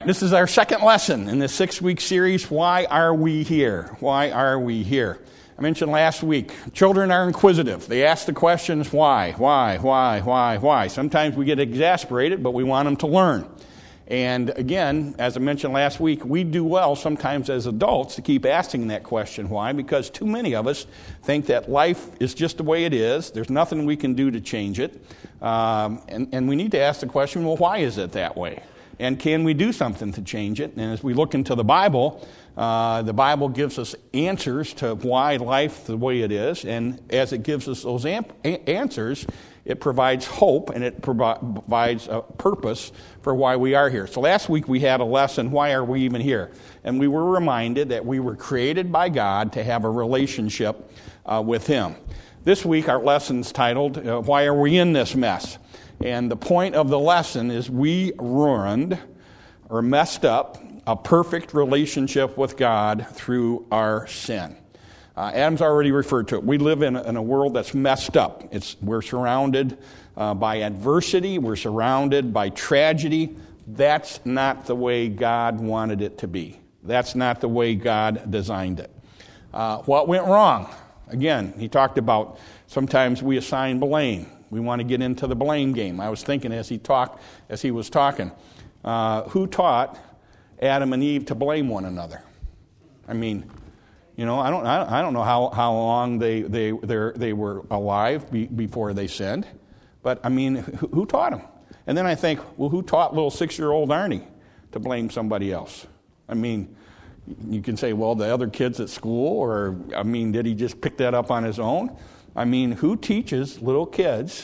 this is our second lesson in this 6-week series, Why Are We Here? Why are we here? I mentioned last week, children are inquisitive. They ask the questions, why? Sometimes we get exasperated, but we want them to learn. And again, as I mentioned last week, we do well sometimes as adults to keep asking that question, why? Because too many of us think that life is just the way it is. There's nothing we can do to change it. And we need to ask the question, well, why is it that way? And can we do something to change it? And as we look into the Bible gives us answers to why life the way it is. And as it gives us those answers, it provides hope and it provides a purpose for why we are here. So last week we had a lesson, why are we even here? And we were reminded that we were created by God to have a relationship with Him. This week our lesson's titled, Why Are We in This Mess? And the point of the lesson is we ruined or messed up a perfect relationship with God through our sin. Adam's already referred to it. We live in a world that's messed up. We're surrounded by adversity. We're surrounded by tragedy. That's not the way God wanted it to be. That's not the way God designed it. What went wrong? Again, he talked about sometimes we assign blame. We want to get into the blame game. I was thinking as he was talking, who taught Adam and Eve to blame one another? I mean, I don't know how long they were alive before they sinned, but I mean, who taught them? And then I think, well, who taught little 6-year-old Arnie to blame somebody else? I mean, you can say, well, the other kids at school, or I mean, did he just pick that up on his own? I mean, who teaches little kids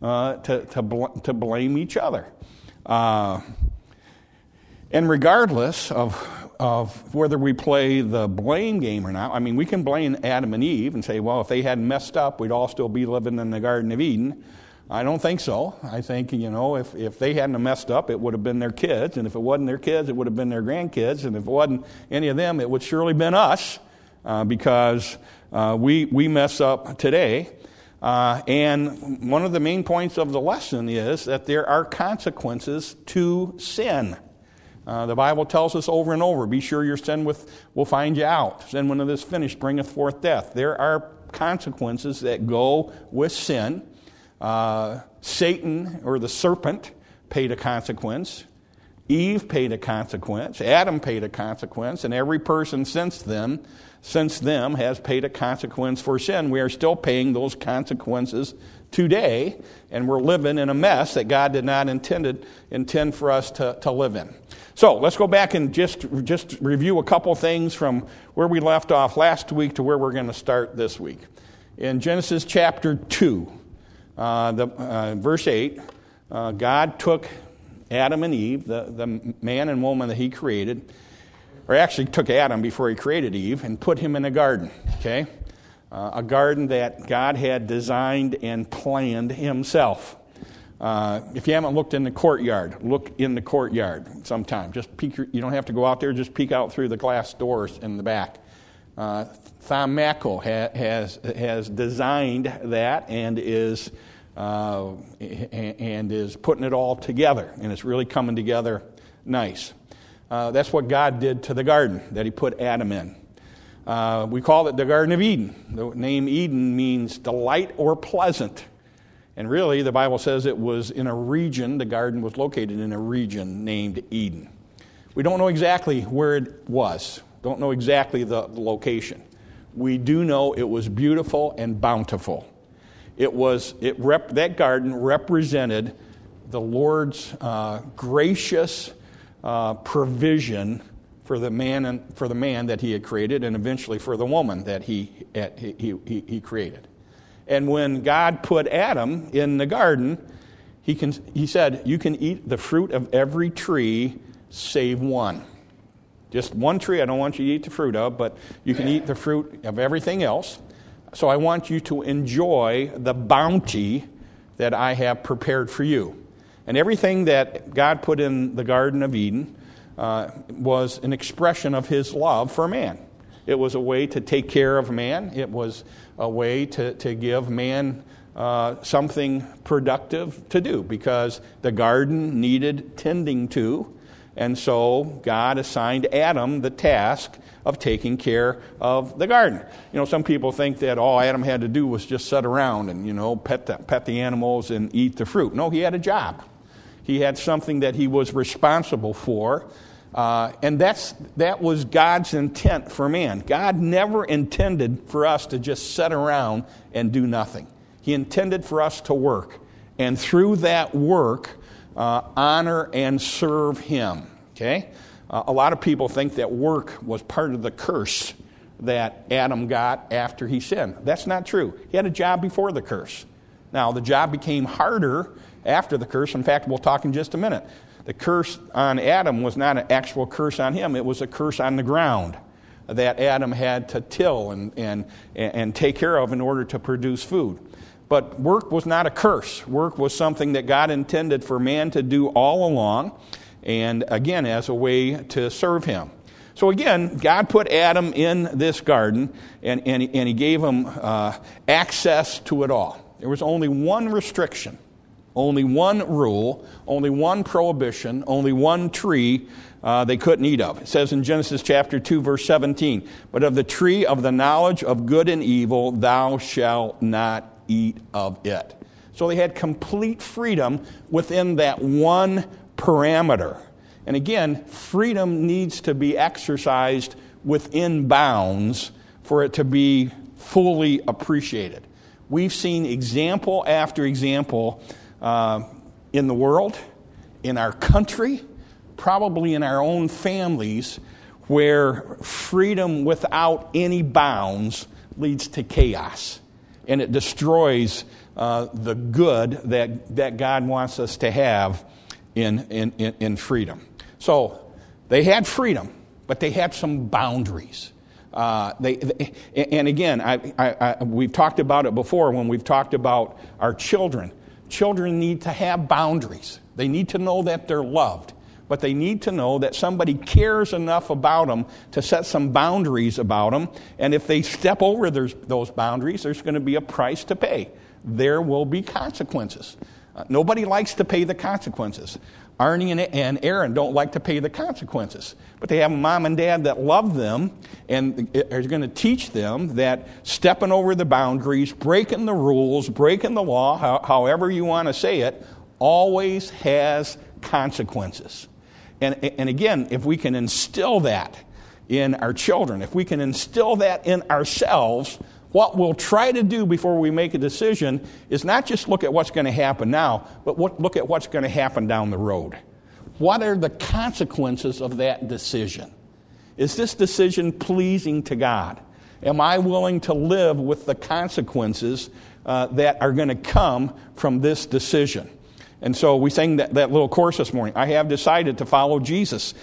to blame each other? And regardless of whether we play the blame game or not, I mean, we can blame Adam and Eve and say, well, if they hadn't messed up, we'd all still be living in the Garden of Eden. I don't think so. I think, if they hadn't messed up, it would have been their kids. And if it wasn't their kids, it would have been their grandkids. And if it wasn't any of them, it would surely been us because we mess up today. And one of the main points of the lesson is that there are consequences to sin. The Bible tells us over and over, be sure your sin will find you out. Sin, when it is finished, bringeth forth death. There are consequences that go with sin. Satan, or the serpent, paid a consequence. Eve paid a consequence. Adam paid a consequence. And every person since them has paid a consequence for sin. We are still paying those consequences today, and we're living in a mess that God did not intend for us to live in. So let's go back and just review a couple things from where we left off last week to where we're going to start this week. In Genesis chapter 2, verse 8, God took Adam and Eve, the man and woman that He created, or actually took Adam before He created Eve, and put him in a garden, okay? A garden that God had designed and planned Himself. If you haven't looked in the courtyard, look in the courtyard sometime. Just peek. You don't have to go out there. Just peek out through the glass doors in the back. Thom Mackel has designed that and is putting it all together, and it's really coming together nice. That's what God did to the garden that He put Adam in. We call it the Garden of Eden. The name Eden means delight or pleasant. And really, the Bible says it was in a region, the garden was located in a region named Eden. We don't know exactly where it was. Don't know exactly the location. We do know it was beautiful and bountiful. That garden represented the Lord's gracious provision for the man that He had created, and eventually for the woman that he created. And when God put Adam in the garden, He said, "You can eat the fruit of every tree save one." Just one tree I don't want you to eat the fruit of, but you can eat the fruit of everything else. So I want you to enjoy the bounty that I have prepared for you. And everything that God put in the Garden of Eden was an expression of His love for man. It was a way to take care of man. It was a way to give man something productive to do, because the garden needed tending to. And so God assigned Adam the task of taking care of the garden. Some people think that all Adam had to do was just sit around and, pet the animals and eat the fruit. No, he had a job. He had something that he was responsible for. And that was God's intent for man. God never intended for us to just sit around and do nothing. He intended for us to work. And through that work, honor and serve him. Okay? A lot of people think that work was part of the curse that Adam got after he sinned. That's not true. He had a job before the curse. Now, the job became harder after the curse. In fact, we'll talk in just a minute. The curse on Adam was not an actual curse on him. It was a curse on the ground that Adam had to till and take care of in order to produce food. But work was not a curse. Work was something that God intended for man to do all along, and again, as a way to serve him. So again, God put Adam in this garden, and he gave him access to it all. There was only one restriction, only one rule, only one prohibition, only one tree they couldn't eat of. It says in Genesis chapter 2, verse 17, "But of the tree of the knowledge of good and evil thou shalt not eat of it." So they had complete freedom within that one parameter. And again, freedom needs to be exercised within bounds for it to be fully appreciated. We've seen example after example in the world, in our country, probably in our own families, where freedom without any bounds leads to chaos. And it destroys the good that God wants us to have in freedom. So they had freedom, but they had some boundaries. And again, we've talked about it before when we've talked about our children. Children need to have boundaries. They need to know that they're loved. But they need to know that somebody cares enough about them to set some boundaries about them. And if they step over those boundaries, there's going to be a price to pay. There will be consequences. Nobody likes to pay the consequences. Arnie and Aaron don't like to pay the consequences. But they have a mom and dad that love them and are going to teach them that stepping over the boundaries, breaking the rules, breaking the law, however you want to say it, always has consequences. And again, if we can instill that in our children, if we can instill that in ourselves, what we'll try to do before we make a decision is not just look at what's going to happen now, but look at what's going to happen down the road. What are the consequences of that decision? Is this decision pleasing to God? Am I willing to live with the consequences that are going to come from this decision? And so we sang that little chorus this morning. I have decided to follow Jesus.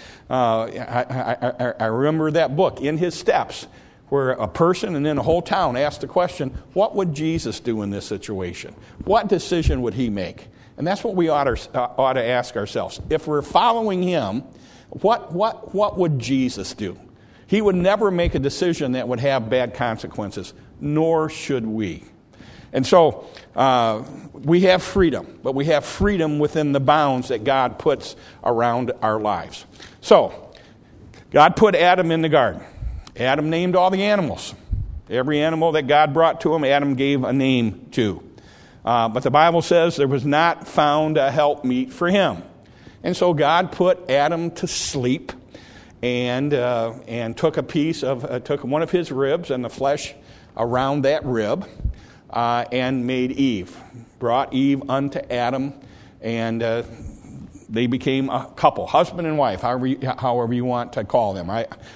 I remember that book, In His Steps, where a person and then a whole town asked the question, what would Jesus do in this situation? What decision would he make? And that's what we ought to ask ourselves. If we're following him, what would Jesus do? He would never make a decision that would have bad consequences, nor should we. And so we have freedom, but we have freedom within the bounds that God puts around our lives. So God put Adam in the garden. Adam named all the animals. Every animal that God brought to him, Adam gave a name to. But the Bible says there was not found a helpmeet for him. And so God put Adam to sleep and took took one of his ribs and the flesh around that rib and made Eve. Brought Eve unto Adam, and they became a couple, husband and wife, however you want to call them.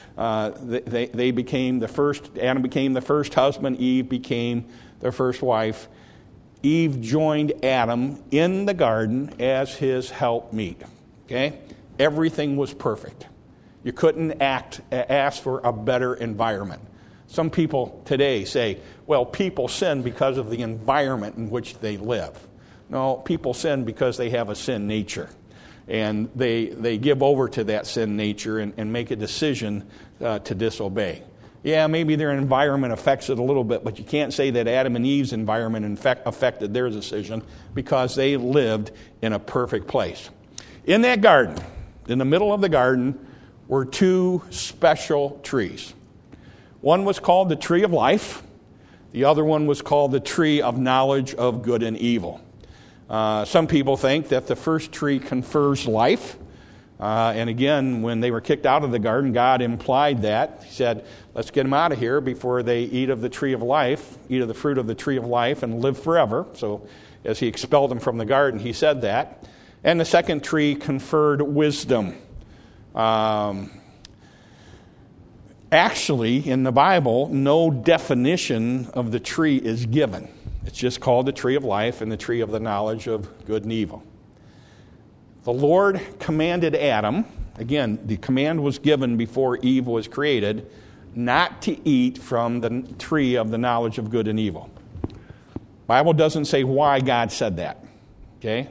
They became the first. Adam became the first husband. Eve became the first wife. Eve joined Adam in the garden as his helpmeet. Okay, everything was perfect. You couldn't ask for a better environment. Some people today say, well, people sin because of the environment in which they live. No, people sin because they have a sin nature. And they give over to that sin nature and make a decision to disobey. Yeah, maybe their environment affects it a little bit, but you can't say that Adam and Eve's environment affected their decision because they lived in a perfect place. In that garden, in the middle of the garden were two special trees. One was called the tree of life. The other one was called the tree of knowledge of good and evil. Some people think that the first tree confers life. And again, when they were kicked out of the garden, God implied that. He said, let's get them out of here before they eat of the tree of life, eat of the fruit of the tree of life, and live forever. So as he expelled them from the garden, he said that. And the second tree conferred wisdom. Actually, in the Bible, no definition of the tree is given. It's just called the tree of life and the tree of the knowledge of good and evil. The Lord commanded Adam, again, the command was given before Eve was created, not to eat from the tree of the knowledge of good and evil. The Bible doesn't say why God said that. Okay?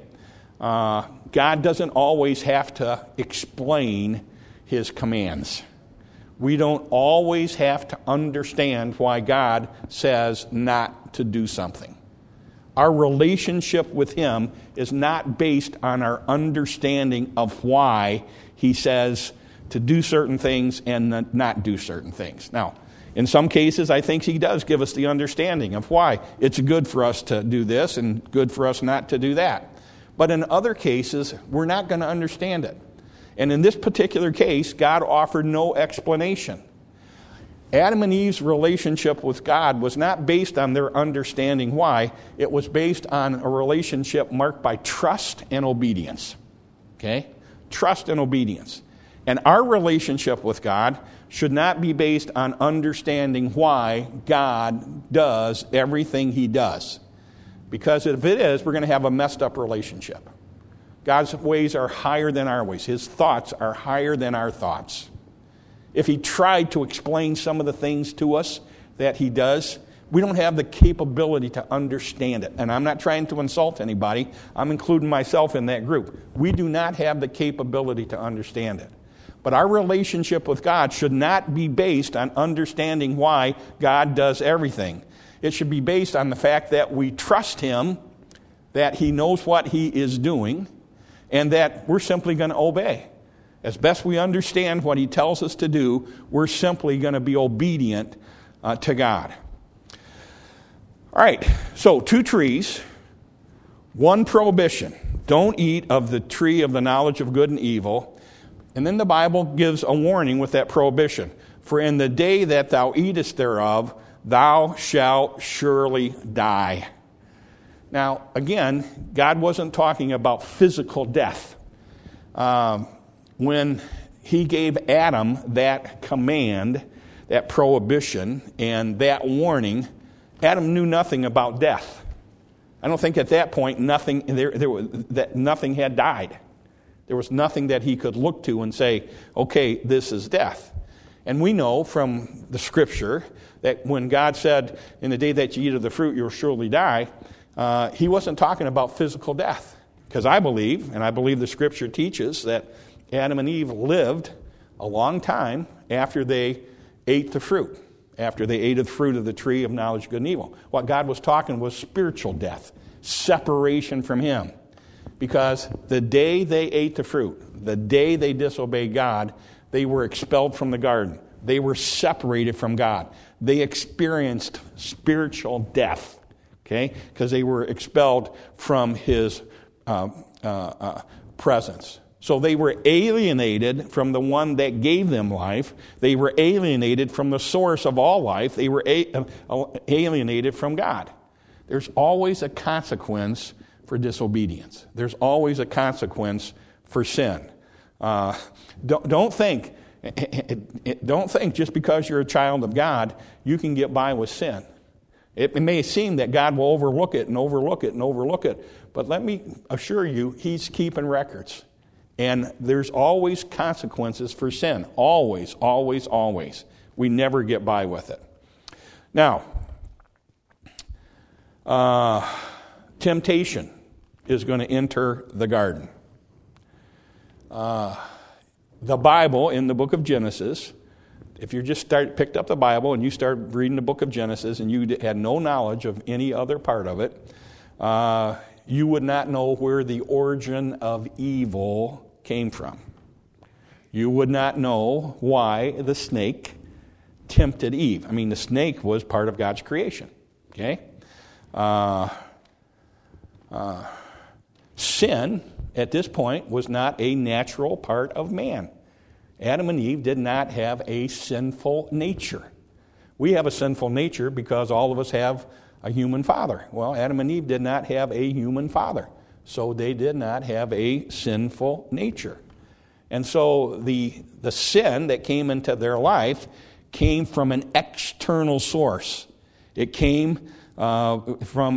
God doesn't always have to explain his commands. We don't always have to understand why God says not to do something. Our relationship with him is not based on our understanding of why he says to do certain things and not do certain things. Now, in some cases, I think he does give us the understanding of why it's good for us to do this and good for us not to do that. But in other cases, we're not going to understand it. And in this particular case, God offered no explanation. Adam and Eve's relationship with God was not based on their understanding why. It was based on a relationship marked by trust and obedience. Okay? Trust and obedience. And our relationship with God should not be based on understanding why God does everything he does. Because if it is, we're going to have a messed up relationship. God's ways are higher than our ways. His thoughts are higher than our thoughts. If he tried to explain some of the things to us that he does, we don't have the capability to understand it. And I'm not trying to insult anybody. I'm including myself in that group. We do not have the capability to understand it. But our relationship with God should not be based on understanding why God does everything. It should be based on the fact that we trust him, that he knows what he is doing, and that we're simply going to obey. As best we understand what he tells us to do, we're simply going to be obedient to God. All right, so 2 trees, 1 prohibition. Don't eat of the tree of the knowledge of good and evil. And then the Bible gives a warning with that prohibition. For in the day that thou eatest thereof, thou shalt surely die. Now, again, God wasn't talking about physical death. When he gave Adam that command, that prohibition, and that warning, Adam knew nothing about death. I don't think at that point nothing had died. There was nothing that he could look to and say, okay, this is death. And we know from the Scripture that when God said, in the day that you eat of the fruit, you'll surely die, he wasn't talking about physical death. Because I believe the Scripture teaches, that Adam and Eve lived a long time after they ate the fruit, after they ate of the fruit of the tree of knowledge of good and evil. What God was talking was spiritual death, separation from him. Because the day they ate the fruit, the day they disobeyed God, they were expelled from the garden. They were separated from God. They experienced spiritual death, okay? Because they were expelled from his presence. So they were alienated from the one that gave them life. They were alienated from the source of all life. They were alienated from God. There's always a consequence for disobedience. There's always a consequence for sin. Don't think just because you're a child of God, you can get by with sin. It may seem that God will overlook it and overlook it and overlook it, but let me assure you, he's keeping records. And there's always consequences for sin. Always, always, always. We never get by with it. Now, temptation is going to enter the garden. The Bible, in the book of Genesis, if you just picked up the Bible and you start reading the book of Genesis and you had no knowledge of any other part of it, you would not know where the origin of evil came from. you would not know why the snake tempted Eve. I mean, the snake was part of God's creation. Okay? Sin, at this point, was not a natural part of man. Adam and Eve did not have a sinful nature. We have a sinful nature because all of us have a human father. Well, Adam and Eve did not have a human father, so they did not have a sinful nature. And so the sin that came into their life came from an external source. It came from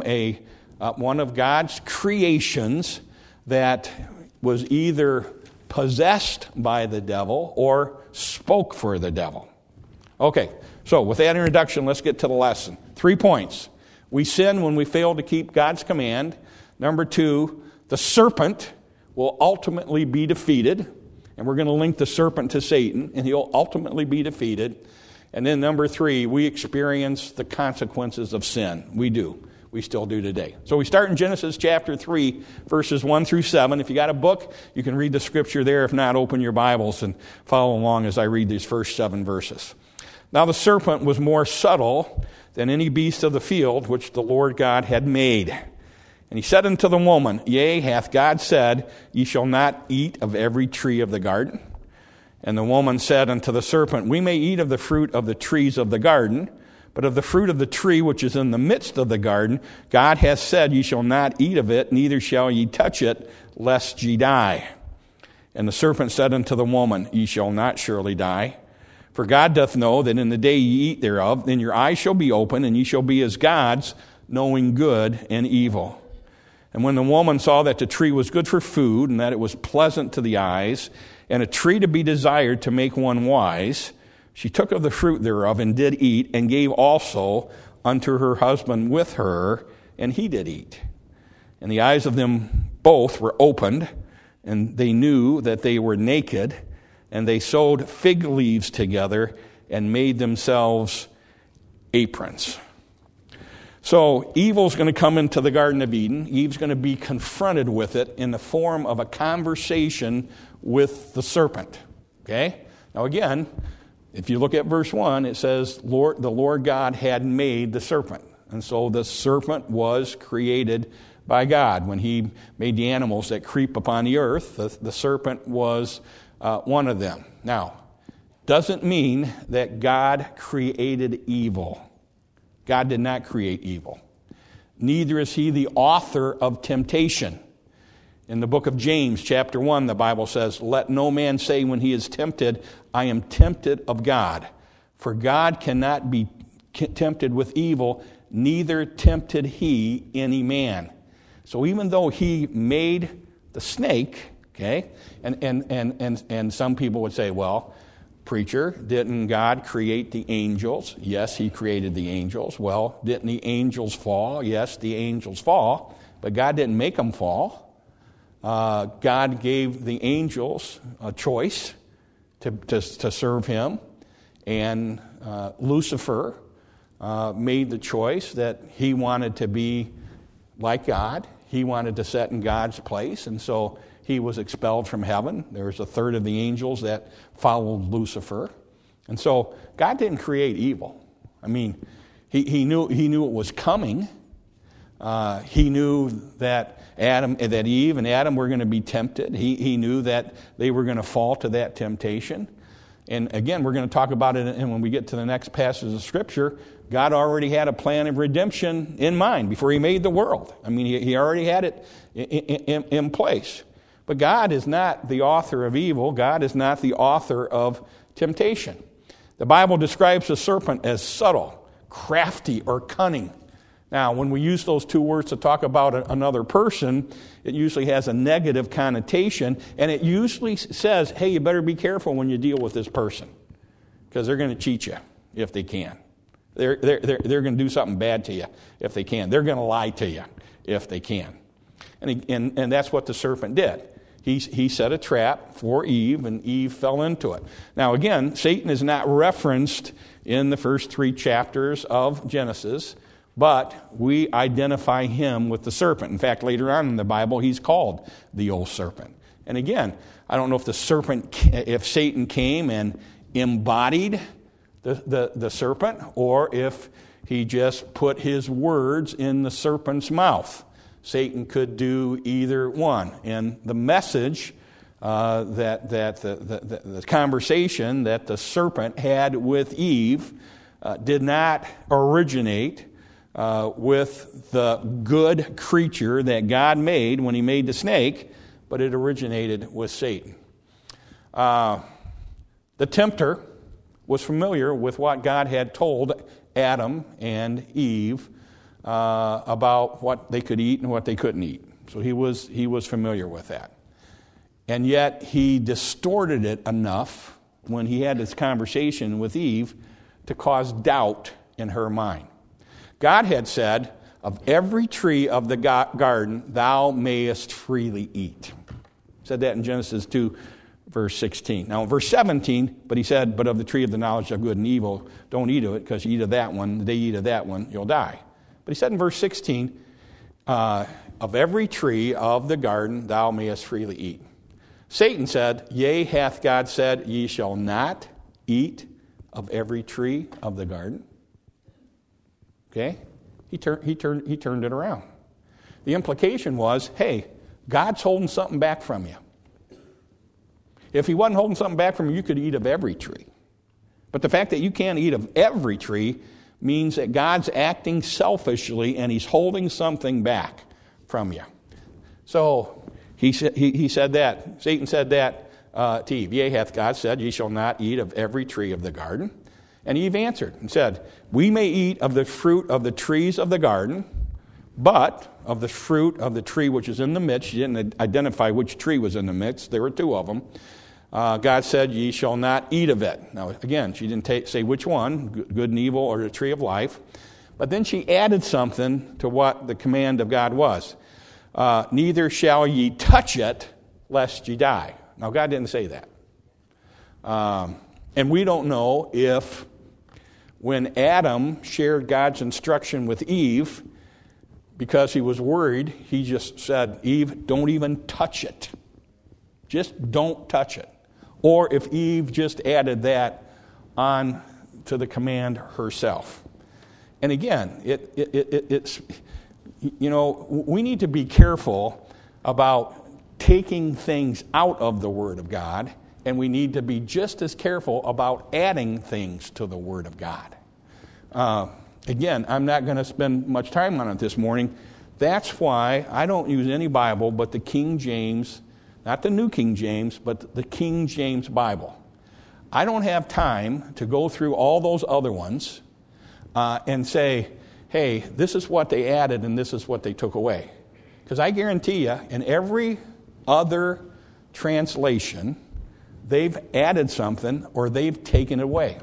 one of God's creations that was either possessed by the devil or spoke for the devil. Okay, so with that introduction, let's get to the lesson. 3 points. We sin when we fail to keep God's command. Number 2, the serpent will ultimately be defeated. And we're going to link the serpent to Satan, and he'll ultimately be defeated. And then number 3, we experience the consequences of sin. We do. We still do today. So we start in Genesis chapter 3, verses 1 through 7. If you got a book, you can read the scripture there. If not, open your Bibles and follow along as I read these first 7 verses. Now the serpent was more subtle than any beast of the field which the Lord God had made. And he said unto the woman, Yea, hath God said, Ye shall not eat of every tree of the garden? And the woman said unto the serpent, We may eat of the fruit of the trees of the garden, but of the fruit of the tree which is in the midst of the garden, God hath said, Ye shall not eat of it, neither shall ye touch it, lest ye die. And the serpent said unto the woman, Ye shall not surely die. For God doth know that in the day ye eat thereof, then your eyes shall be open, and ye shall be as gods, knowing good and evil. And when the woman saw that the tree was good for food, and that it was pleasant to the eyes, and a tree to be desired to make one wise, she took of the fruit thereof, and did eat, and gave also unto her husband with her, and he did eat. And the eyes of them both were opened, and they knew that they were naked, and they sewed fig leaves together, and made themselves aprons. So evil's going to come into the Garden of Eden. Eve's going to be confronted with it in the form of a conversation with the serpent. Okay? Now again, if you look at verse 1, it says, the Lord God had made the serpent. And so the serpent was created by God. When he made the animals that creep upon the earth, the serpent was one of them. Now, doesn't mean that God created evil. God did not create evil. Neither is he the author of temptation. In the book of James, chapter 1, the Bible says, Let no man say when he is tempted, I am tempted of God. For God cannot be tempted with evil, neither tempted he any man. So even though he made the snake, okay, and some people would say, well, preacher, didn't God create the angels? Yes, he created the angels. Well, didn't the angels fall? Yes, the angels fall. But God didn't make them fall. God gave the angels a choice to serve him. And Lucifer made the choice that he wanted to be like God. He wanted to sit in God's place. And so he was expelled from heaven. There was a third of the angels that followed Lucifer. And so God didn't create evil. I mean, he knew it was coming. He knew that Eve and Adam were going to be tempted. He knew that they were going to fall to that temptation. And again, we're going to talk about it, and when we get to the next passage of Scripture, God already had a plan of redemption in mind before he made the world. I mean, he already had it in place. But God is not the author of evil. God is not the author of temptation. The Bible describes the serpent as subtle, crafty, or cunning. Now, when we use those two words to talk about another person, it usually has a negative connotation, and it usually says, hey, you better be careful when you deal with this person, because they're going to cheat you if they can. They're going to do something bad to you if they can. They're going to lie to you if they can. And that's what the serpent did. He set a trap for Eve, and Eve fell into it. Now, again, Satan is not referenced in the first 3 chapters of Genesis, but we identify him with the serpent. In fact, later on in the Bible, he's called the old serpent. And again, I don't know if Satan came and embodied the serpent, or if he just put his words in the serpent's mouth. Satan could do either one. And the message that the conversation that the serpent had with Eve did not originate with the good creature that God made when he made the snake, but it originated with Satan. The tempter was familiar with what God had told Adam and Eve about what they could eat and what they couldn't eat. So he was familiar with that. And yet he distorted it enough when he had this conversation with Eve to cause doubt in her mind. God had said, "Of every tree of the garden thou mayest freely eat." Said that in Genesis 2, verse 16. Now in verse 17, but he said, "But of the tree of the knowledge of good and evil, don't eat of it, because you eat of that one, the day you eat of that one, you'll die." But he said in verse 16, "Of every tree of the garden thou mayest freely eat." Satan said, "Yea, hath God said, ye shall not eat of every tree of the garden?" Okay? He turned it around. The implication was, hey, God's holding something back from you. If he wasn't holding something back from you, you could eat of every tree. But the fact that you can't eat of every tree means that God's acting selfishly and he's holding something back from you. So he said that. Satan said that to Eve. "Yea, hath God said, ye shall not eat of every tree of the garden?" And Eve answered and said, "We may eat of the fruit of the trees of the garden, but of the fruit of the tree which is in the midst," she didn't identify which tree was in the midst, there were two of them, "God said, ye shall not eat of it." Now, again, she didn't say which one, good and evil or the tree of life. But then she added something to what the command of God was. "Neither shall ye touch it, lest ye die." Now, God didn't say that. And we don't know if when Adam shared God's instruction with Eve, because he was worried, he just said, "Eve, don't even touch it. Just don't touch it." Or if Eve just added that on to the command herself. And again, it's we need to be careful about taking things out of the Word of God, and we need to be just as careful about adding things to the Word of God. Again, I'm not going to spend much time on it this morning. That's why I don't use any Bible but the King James, not the New King James, but the King James Bible. I don't have time to go through all those other ones and say, hey, this is what they added and this is what they took away. Because I guarantee you, in every other translation, they've added something or they've taken it away.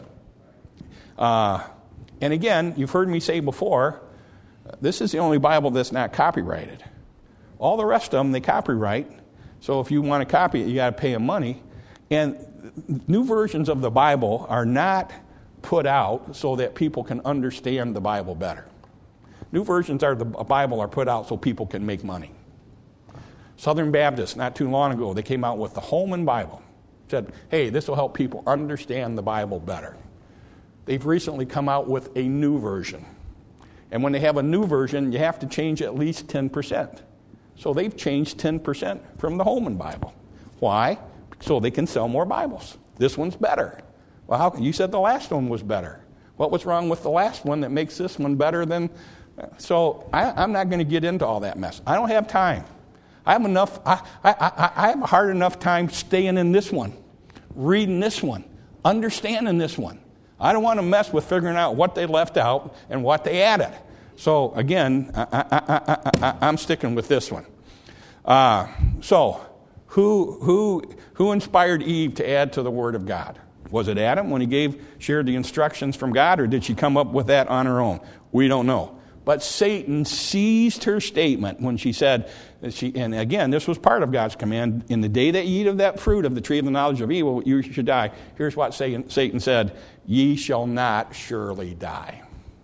And again, you've heard me say before, this is the only Bible that's not copyrighted. All the rest of them, they copyright. So if you want to copy it, you got to pay them money. And new versions of the Bible are not put out so that people can understand the Bible better. New versions of the Bible are put out so people can make money. Southern Baptists, not too long ago, they came out with the Holman Bible. Said, hey, this will help people understand the Bible better. They've recently come out with a new version. And when they have a new version, you have to change at least 10%. So they've changed 10% from the Holman Bible. Why? So they can sell more Bibles. This one's better. Well, how? You said the last one was better. What was wrong with the last one that makes this one better than... So I'm not going to get into all that mess. I don't have time. I have enough. I have a hard enough time staying in this one, reading this one, understanding this one. I don't want to mess with figuring out what they left out and what they added. So again, I'm sticking with this one. So who inspired Eve to add to the Word of God? Was it Adam when he shared the instructions from God, or did she come up with that on her own? We don't know. But Satan seized her statement when she said, and again, this was part of God's command, in the day that ye eat of that fruit of the tree of the knowledge of evil, you should die. Here's what Satan said, ye shall not surely die.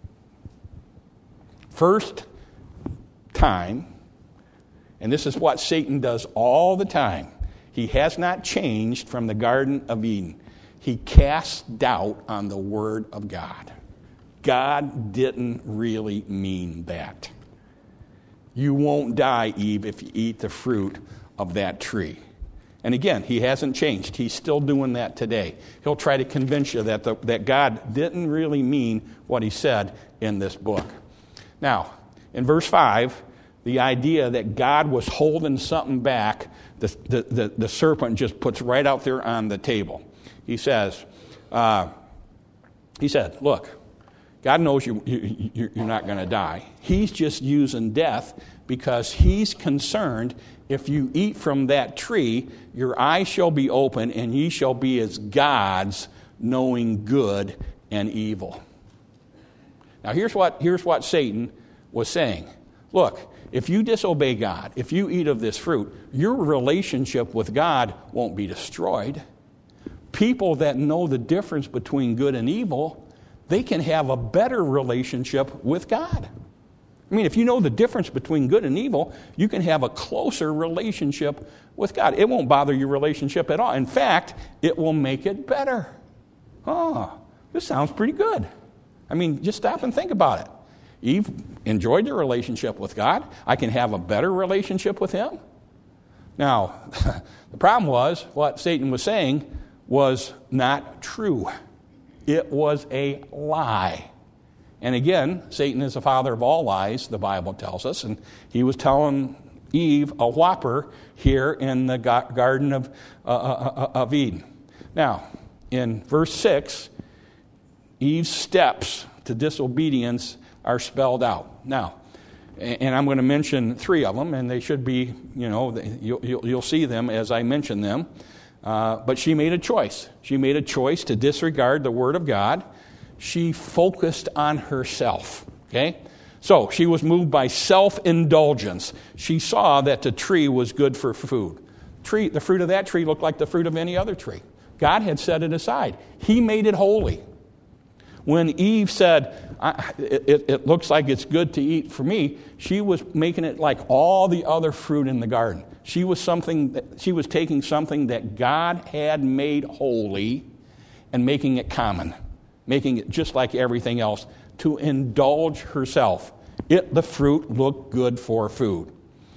First time, and this is what Satan does all the time, He has not changed from the Garden of Eden. He cast doubt on the Word of God. God didn't really mean that. You won't die, Eve, if you eat the fruit of that tree. And again, he hasn't changed. He's still doing that today. He'll try to convince you that God didn't really mean what he said in this book. Now, in verse 5, the idea that God was holding something back, the serpent just puts right out there on the table. He said, look, God knows you're not going to die. He's just using death because he's concerned if you eat from that tree, your eyes shall be open and ye shall be as gods, knowing good and evil. Now here's what Satan was saying. Look, if you disobey God, if you eat of this fruit, your relationship with God won't be destroyed. People that know the difference between good and evil, they can have a better relationship with God. I mean, if you know the difference between good and evil, you can have a closer relationship with God. It won't bother your relationship at all. In fact, it will make it better. Oh, this sounds pretty good. I mean, just stop and think about it. Eve enjoyed the relationship with God. I can have a better relationship with him. Now, the problem was what Satan was saying was not true. It was a lie. And again, Satan is the father of all lies, the Bible tells us, and he was telling Eve a whopper here in the Garden of Eden. Now, in verse 6, Eve's steps to disobedience are spelled out. Now, and I'm going to mention 3 of them, and they should be, you'll see them as I mention them. But she made a choice. She made a choice to disregard the Word of God. She focused on herself, okay? So she was moved by self-indulgence. She saw that the tree was good for food. The fruit of that tree looked like the fruit of any other tree. God had set it aside. He made it holy. When Eve said, it looks like it's good to eat for me, she was making it like all the other fruit in the garden. She was taking something that God had made holy and making it common, making it just like everything else, to indulge herself. The fruit looked good for food.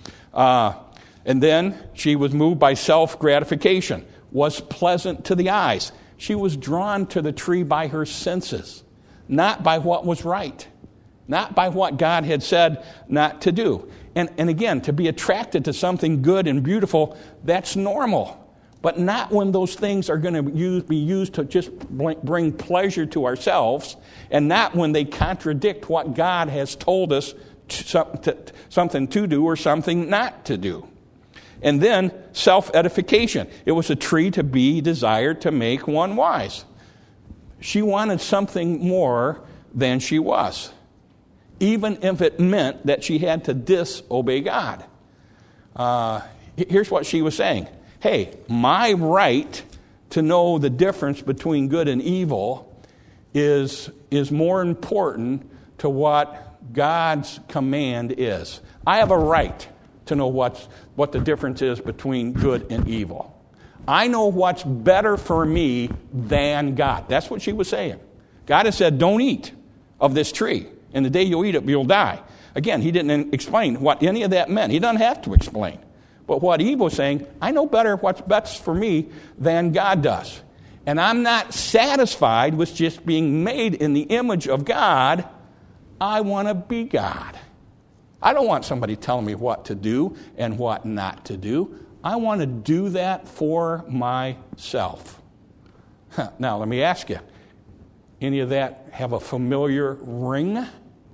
And then she was moved by self-gratification, was pleasant to the eyes. She was drawn to the tree by her senses, not by what was right, not by what God had said not to do. And again, to be attracted to something good and beautiful, that's normal. But not when those things are going to be used to just bring pleasure to ourselves, and not when they contradict what God has told us something to do or something not to do. And then self-edification. It was a tree to be desired to make one wise. She wanted something more than she was, even if it meant that she had to disobey God. Here's what she was saying. Hey, my right to know the difference between good and evil is more important to what God's command is. I have a right to know what the difference is between good and evil. I know what's better for me than God. That's what she was saying. God has said, don't eat of this tree, and the day you eat it, you'll die. Again, he didn't explain what any of that meant. He doesn't have to explain. But what Eve was saying, I know better what's best for me than God does. And I'm not satisfied with just being made in the image of God. I want to be God. I don't want somebody telling me what to do and what not to do. I want to do that for myself. Now, let me ask you, any of that have a familiar ring?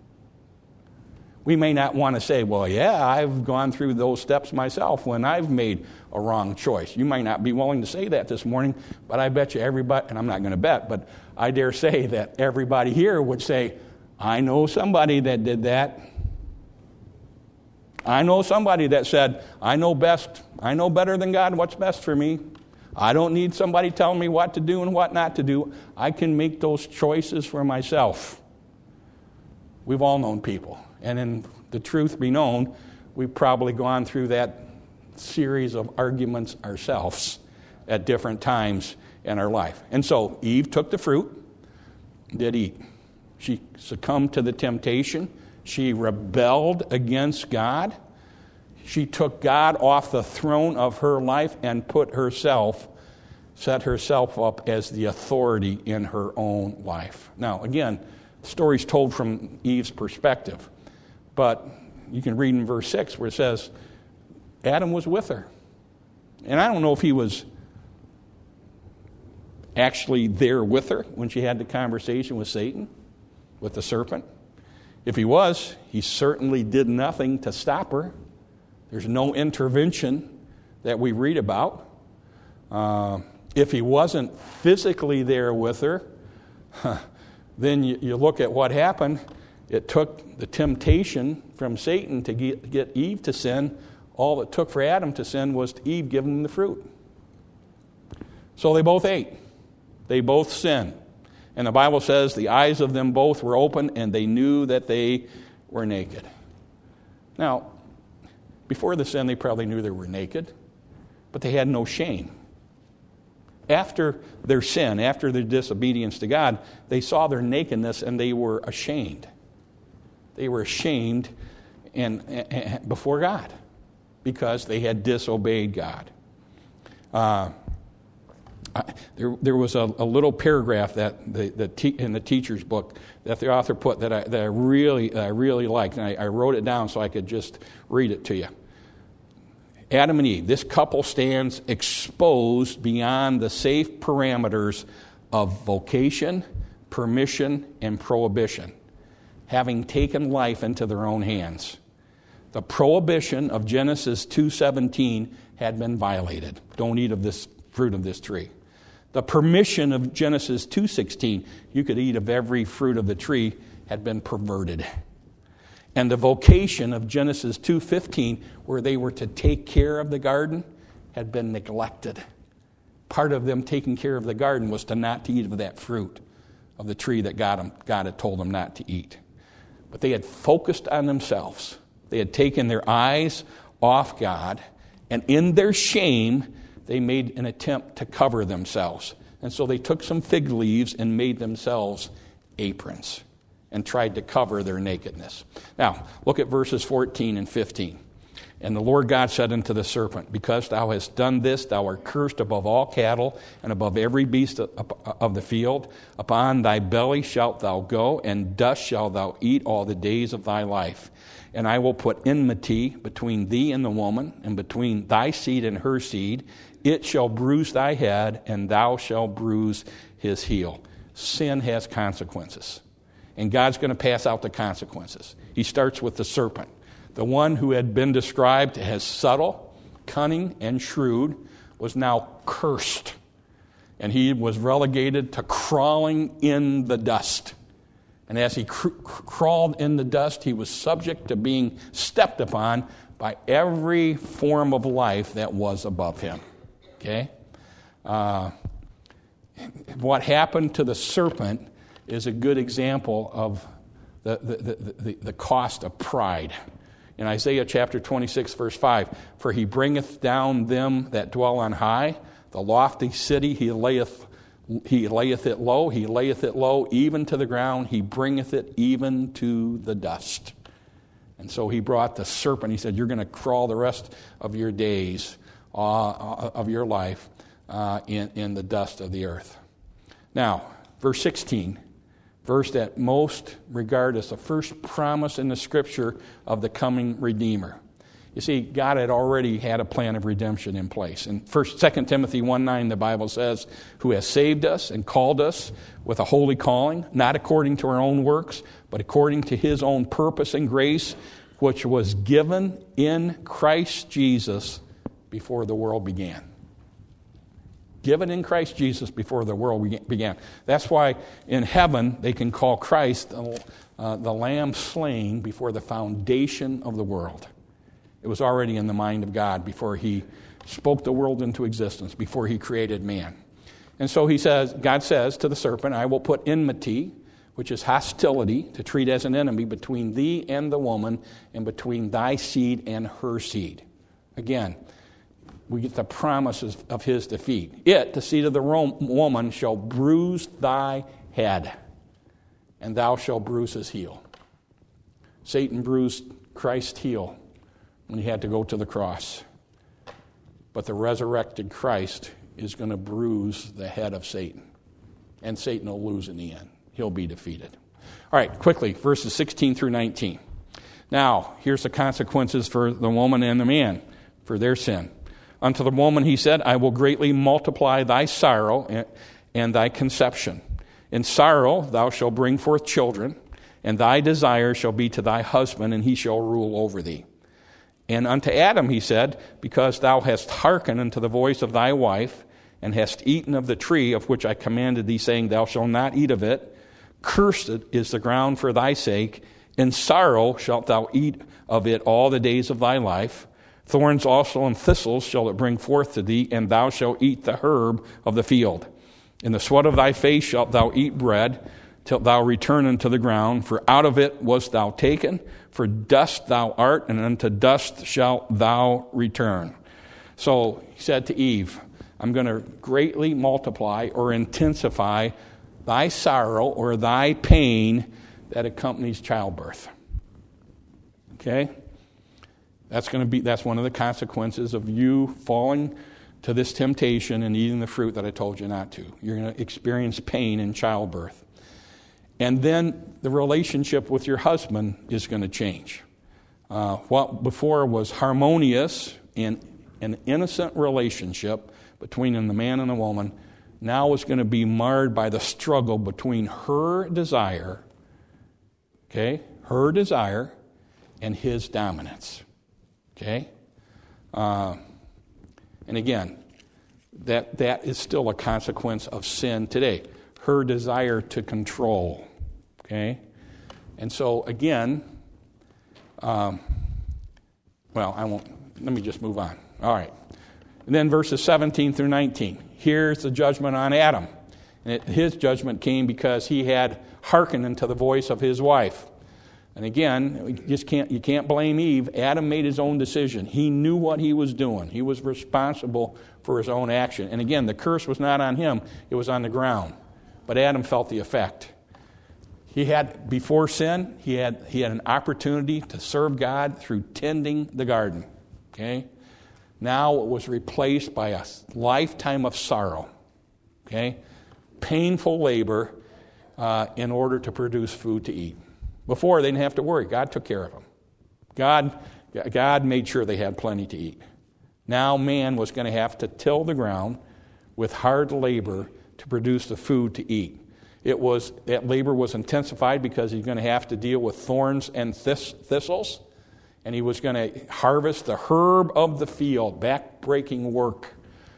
We may not want to say, well, yeah, I've gone through those steps myself when I've made a wrong choice. You might not be willing to say that this morning, but I bet you everybody, and I'm not going to bet, but I dare say that everybody here would say, I know somebody that did that. I know somebody that said, I know better than God what's best for me. I don't need somebody telling me what to do and what not to do. I can make those choices for myself. We've all known people. And in the truth be known, we've probably gone through that series of arguments ourselves at different times in our life. And so Eve took the fruit, did eat. She succumbed to the temptation. She rebelled against God. She took God off the throne of her life and set herself up as the authority in her own life. Now, again, the story's told from Eve's perspective. But you can read in verse 6 where it says, Adam was with her. And I don't know if he was actually there with her when she had the conversation with Satan, with the serpent. If he was, he certainly did nothing to stop her. There's no intervention that we read about. If he wasn't physically there with her, then you look at what happened. It took the temptation from Satan to get Eve to sin. All it took for Adam to sin was Eve giving him the fruit. So they both ate. They both sinned. And the Bible says the eyes of them both were open and they knew that they were naked. Now, before the sin, they probably knew they were naked, but they had no shame. After their sin, after their disobedience to God, they saw their nakedness and they were ashamed. They were ashamed before God because they had disobeyed God. There was a little paragraph that in the teacher's book that the author put that I really liked, and I wrote it down so I could just read it to you. Adam and Eve, this couple stands exposed beyond the safe parameters of vocation, permission, and prohibition, having taken life into their own hands. The prohibition of Genesis 2:17 had been violated. Don't eat of this fruit of this tree. The permission of Genesis 2:16, you could eat of every fruit of the tree, had been perverted. And the vocation of Genesis 2:15, where they were to take care of the garden, had been neglected. Part of them taking care of the garden was to not to eat of that fruit of the tree that God had told them not to eat. But they had focused on themselves. They had taken their eyes off God, and in their shame, they made an attempt to cover themselves. And so they took some fig leaves and made themselves aprons and tried to cover their nakedness. Now, look at verses 14 and 15. And the Lord God said unto the serpent, because thou hast done this, thou art cursed above all cattle and above every beast of the field. Upon thy belly shalt thou go, and dust shalt thou eat all the days of thy life. And I will put enmity between thee and the woman, and between thy seed and her seed. It shall bruise thy head, and thou shalt bruise his heel. Sin has consequences. And God's going to pass out the consequences. He starts with the serpent. The one who had been described as subtle, cunning, and shrewd was now cursed. And he was relegated to crawling in the dust. And as he crawled in the dust, he was subject to being stepped upon by every form of life that was above him. Okay? What happened to the serpent is a good example of the cost of pride. In Isaiah chapter 26, verse 5, for he bringeth down them that dwell on high, the lofty city he layeth it low, even to the ground, he bringeth it even to the dust. And so he brought the serpent, he said, you're going to crawl the rest of your days, of your life, in the dust of the earth. Now, verse 16, verse that most regard as the first promise in the Scripture of the coming Redeemer. You see, God had already had a plan of redemption in place. In 2 Timothy 1:9, the Bible says, who has saved us and called us with a holy calling, not according to our own works, but according to his own purpose and grace, which was given in Christ Jesus before the world began. Given in Christ Jesus before the world began. That's why in heaven they can call Christ the Lamb slain before the foundation of the world. It was already in the mind of God before he spoke the world into existence, before he created man. And so God says to the serpent, I will put enmity, which is hostility, to treat as an enemy, between thee and the woman, and between thy seed and her seed. Again, we get the promises of his defeat. It, the seed of the woman, shall bruise thy head, and thou shalt bruise his heel. Satan bruised Christ's heel when he had to go to the cross. But the resurrected Christ is going to bruise the head of Satan. And Satan will lose in the end. He'll be defeated. All right, quickly, verses 16 through 19. Now, here's the consequences for the woman and the man for their sin. Unto the woman he said, I will greatly multiply thy sorrow and thy conception. In sorrow thou shalt bring forth children, and thy desire shall be to thy husband, and he shall rule over thee. And unto Adam he said, because thou hast hearkened unto the voice of thy wife, and hast eaten of the tree of which I commanded thee, saying, thou shalt not eat of it, cursed is the ground for thy sake. In sorrow shalt thou eat of it all the days of thy life. Thorns also and thistles shall it bring forth to thee, and thou shalt eat the herb of the field. In the sweat of thy face shalt thou eat bread, till thou return unto the ground. For out of it wast thou taken, for dust thou art, and unto dust shalt thou return. So he said to Eve, I'm going to greatly multiply or intensify thy sorrow or thy pain that accompanies childbirth. Okay? That's one of the consequences of you falling to this temptation and eating the fruit that I told you not to. You're going to experience pain in childbirth. And then the relationship with your husband is going to change. What before was harmonious and an innocent relationship between the man and the woman, now is going to be marred by the struggle between her desire, and his dominance. Okay? And again, that is still a consequence of sin today. Her desire to control. Okay? And so, again, I won't. Let me just move on. All right. And then verses 17 through 19. Here's the judgment on Adam. And his judgment came because he had hearkened unto the voice of his wife. And again, you can't blame Eve. Adam made his own decision. He knew what he was doing. He was responsible for his own action. And again, the curse was not on him. It was on the ground. But Adam felt the effect. Before sin, he had an opportunity to serve God through tending the garden. Okay? Now it was replaced by a lifetime of sorrow. Okay? Painful labor in order to produce food to eat. Before, they didn't have to worry. God took care of them. God made sure they had plenty to eat. Now man was going to have to till the ground with hard labor to produce the food to eat. That labor was intensified because he's going to have to deal with thorns and thistles, and he was going to harvest the herb of the field, back-breaking work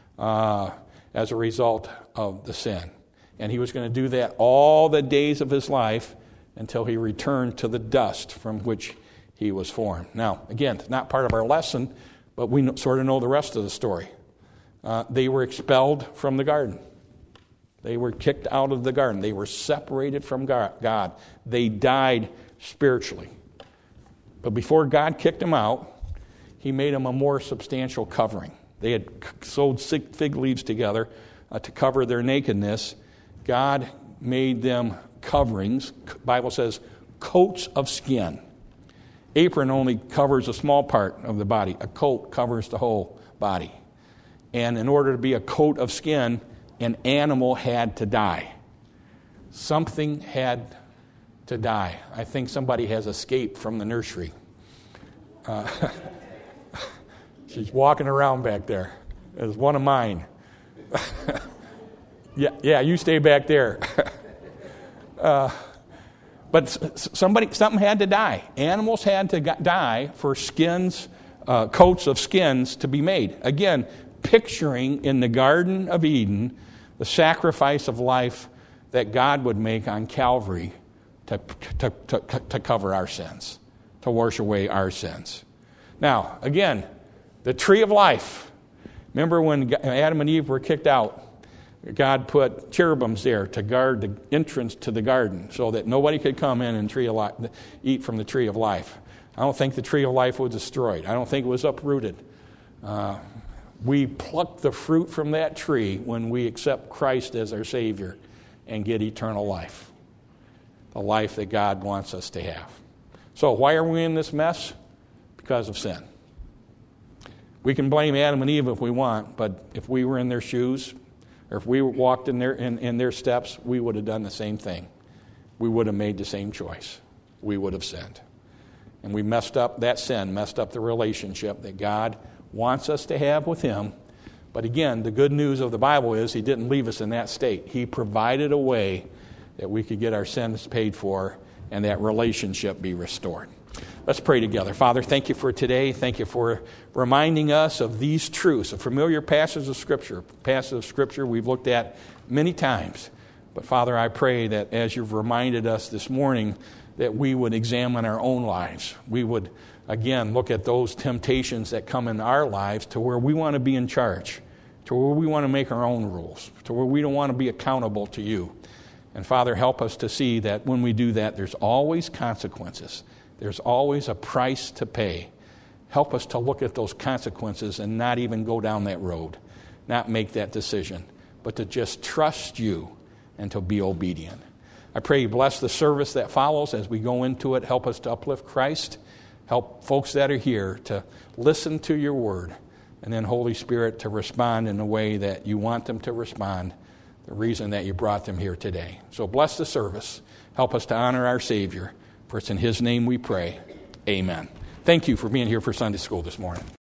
as a result of the sin. And he was going to do that all the days of his life until he returned to the dust from which he was formed. Now, again, it's not part of our lesson, but we sort of know the rest of the story. They were expelled from the garden. They were kicked out of the garden. They were separated from God. They died spiritually. But before God kicked them out, he made them a more substantial covering. They had sewed fig leaves together to cover their nakedness. God made them coverings. The Bible says coats of skin. Apron only covers a small part of the body. A coat covers the whole body. And in order to be a coat of skin, an animal had to die. Something had to die. I think somebody has escaped from the nursery. She's walking around back there. It's one of mine. Yeah, you stay back there. But something had to die. Animals had to die for skins, coats of skins to be made. Again, picturing in the Garden of Eden the sacrifice of life that God would make on Calvary to cover our sins, to wash away our sins. Now, again, the tree of life. Remember when Adam and Eve were kicked out? God put cherubims there to guard the entrance to the garden so that nobody could come in and eat from the tree of life. I don't think the tree of life was destroyed. I don't think it was uprooted. We pluck the fruit from that tree when we accept Christ as our Savior and get eternal life, the life that God wants us to have. So why are we in this mess? Because of sin. We can blame Adam and Eve if we want, but if we were in their shoes, or if we walked in their steps, we would have done the same thing. We would have made the same choice. We would have sinned. And we messed up, that sin messed up the relationship that God wants us to have with Him. But again, the good news of the Bible is He didn't leave us in that state. He provided a way that we could get our sins paid for and that relationship be restored. Let's pray together. Father, thank you for today. Thank you for reminding us of these truths, a familiar passage of Scripture we've looked at many times. But Father, I pray that as you've reminded us this morning, that we would examine our own lives. We would, again, look at those temptations that come in our lives to where we want to be in charge, to where we want to make our own rules, to where we don't want to be accountable to you. And Father, help us to see that when we do that, there's always consequences. There's always a price to pay. Help us to look at those consequences and not even go down that road, not make that decision, but to just trust you and to be obedient. I pray you bless the service that follows as we go into it. Help us to uplift Christ. Help folks that are here to listen to your word. And then, Holy Spirit, to respond in the way that you want them to respond, the reason that you brought them here today. So bless the service. Help us to honor our Savior. For it's in His name we pray. Amen. Thank you for being here for Sunday school this morning.